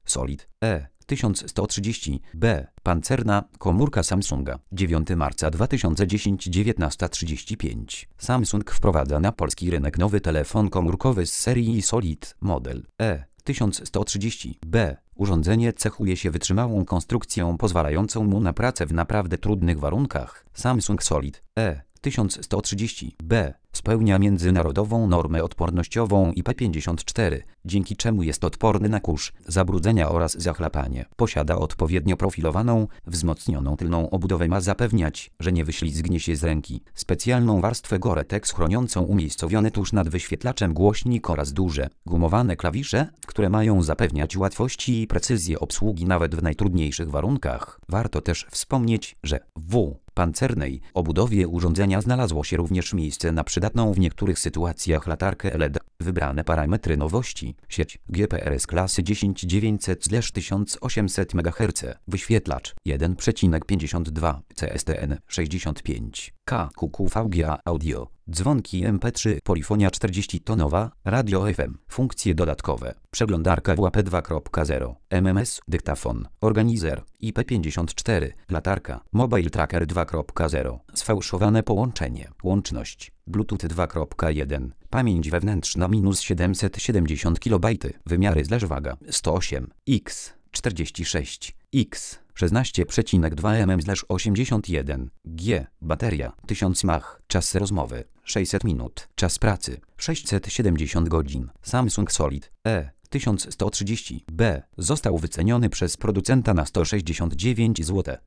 Solid E1130B. Pancerna komórka Samsunga. 9 marca 2010, 19:35. Samsung wprowadza na polski rynek nowy telefon komórkowy z serii Solid model E1130B. Urządzenie cechuje się wytrzymałą konstrukcją pozwalającą mu na pracę w naprawdę trudnych warunkach. Samsung Solid E1130B spełnia międzynarodową normę odpornościową IP54, dzięki czemu jest odporny na kurz, zabrudzenia oraz zachlapanie. Posiada odpowiednio profilowaną, wzmocnioną tylną obudowę, ma zapewniać, że nie wyślizgnie się z ręki. Specjalną warstwę Gore-Tex chroniącą umiejscowione tuż nad wyświetlaczem głośnik oraz duże, gumowane klawisze, które mają zapewniać łatwości i precyzję obsługi nawet w najtrudniejszych warunkach. Warto też wspomnieć, że w pancernej obudowie urządzenia znalazło się również miejsce na przydatną w niektórych sytuacjach latarkę LED. Wybrane parametry nowości: sieć GPRS klasy 10900/1800 MHz, wyświetlacz 1,52 CSTN 65 KQQVGA audio, dzwonki MP3, polifonia 40-tonowa, radio FM, funkcje dodatkowe, przeglądarka WAP 2.0, MMS, dyktafon, organizer, IP54, latarka, mobile tracker 2.0, sfałszowane połączenie, łączność, Bluetooth 2.1, pamięć wewnętrzna -770 KB, wymiary/waga 108 x 46 x 16,2 mm/81 g, bateria 1000 mAh, czas rozmowy 600 minut, czas pracy 670 godzin. Samsung Solid E1130B został wyceniony przez producenta na 169 zł.